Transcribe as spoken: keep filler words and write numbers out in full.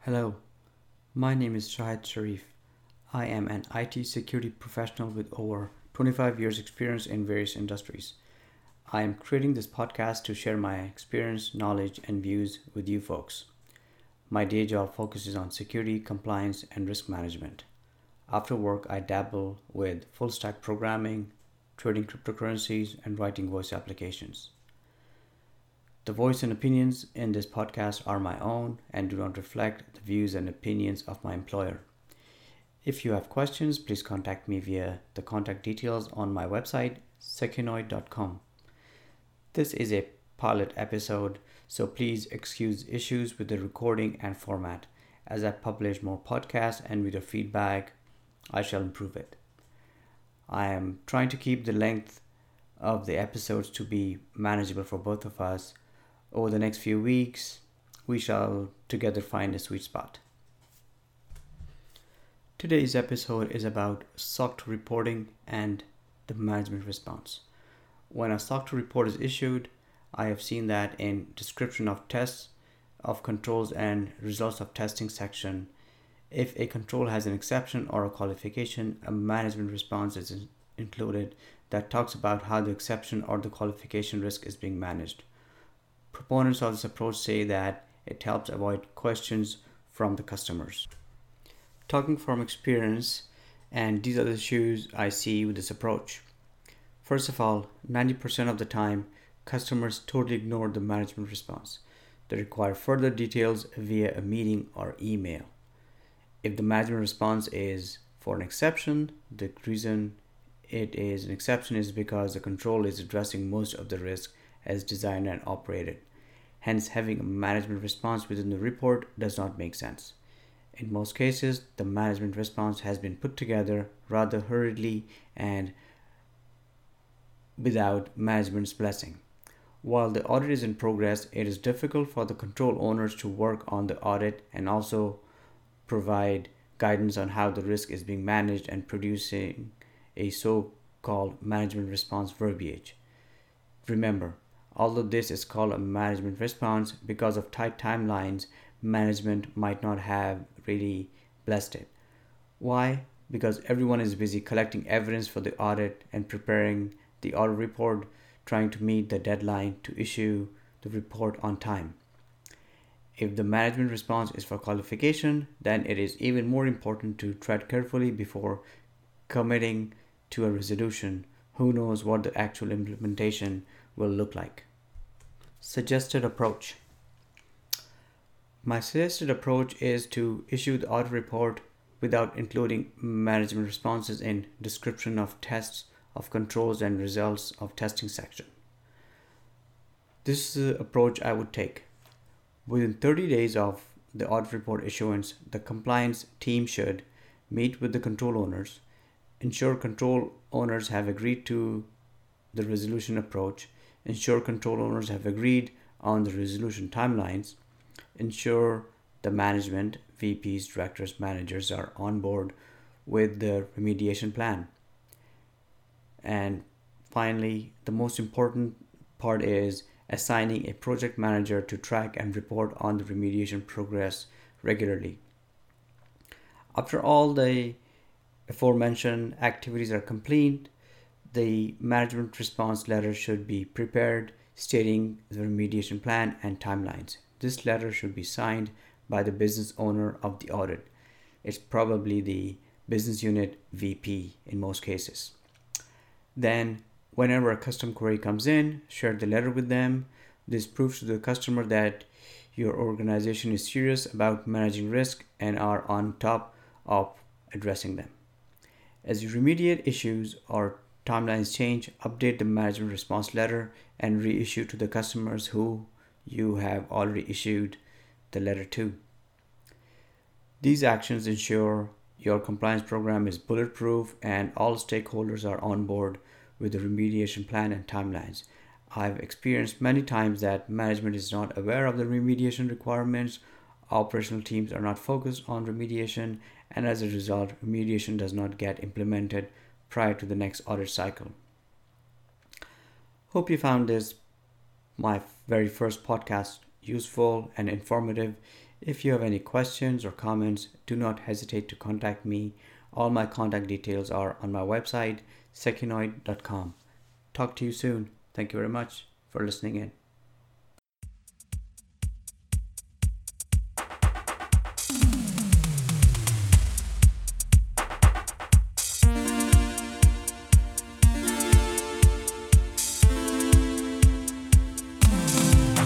Hello, my name is Shahid Sharif. I am an I T security professional with over twenty-five years' experience in various industries. I am creating this podcast to share my experience, knowledge, and views with you folks. My day job focuses on security, compliance, and risk management. After work, I dabble with full stack programming, trading cryptocurrencies, and writing voice applications. The voice and opinions in this podcast are my own and do not reflect the views and opinions of my employer. If you have questions, please contact me via the contact details on my website, secunoid dot com. This is a pilot episode, so please excuse issues with the recording and format. As I publish more podcasts and with your feedback, I shall improve it. I am trying to keep the length of the episodes to be manageable for both of us. Over the next few weeks, we shall together find a sweet spot. Today's episode is about S O C two reporting and the management response. When a S O C two report is issued, I have seen that in description of tests, of controls and results of testing section, if a control has an exception or a qualification, a management response is included that talks about how the exception or the qualification risk is being managed. Proponents of this approach say that it helps avoid questions from the customers. Talking from experience, and these are the issues I see with this approach. First of all, ninety percent of the time, customers totally ignore the management response. They require further details via a meeting or email. If the management response is for an exception, the reason it is an exception is because the control is addressing most of the risk as designed and operated. Hence, having a management response within the report does not make sense. In most cases, the management response has been put together rather hurriedly and without management's blessing. While the audit is in progress, it is difficult for the control owners to work on the audit and also provide guidance on how the risk is being managed and producing a so-called management response verbiage. Remember, although this is called a management response, because of tight timelines, management might not have really blessed it. Why? Because everyone is busy collecting evidence for the audit and preparing the audit report, trying to meet the deadline to issue the report on time. If the management response is for qualification, then it is even more important to tread carefully before committing to a resolution. Who knows what the actual implementation will look like. Suggested approach. My suggested approach is to issue the audit report without including management responses in description of tests, of controls and results of testing section. This is the approach I would take. Within thirty days of the audit report issuance, the compliance team should meet with the control owners, ensure control owners have agreed to the resolution approach, ensure control owners have agreed on the resolution timelines, ensure the management, V Ps, directors, managers are on board with the remediation plan. And finally, the most important part is assigning a project manager to track and report on the remediation progress regularly. After all the aforementioned activities are complete, the management response letter should be prepared stating the remediation plan and timelines. This letter should be signed by the business owner of the audit. It's probably the business unit V P in most cases. Then, whenever a custom query comes in, share the letter with them. This proves to the customer that your organization is serious about managing risk and are on top of addressing them. As you remediate issues or timelines change, update the management response letter and reissue to the customers who you have already issued the letter to. These actions ensure your compliance program is bulletproof and all stakeholders are on board with the remediation plan and timelines. I've experienced many times that management is not aware of the remediation requirements, operational teams are not focused on remediation, and as a result, remediation does not get implemented prior to the next audit cycle. Hope you found this, my very first podcast, useful and informative. If you have any questions or comments, do not hesitate to contact me. All my contact details are on my website, secunoid dot com. Talk to you soon. Thank you very much for listening in.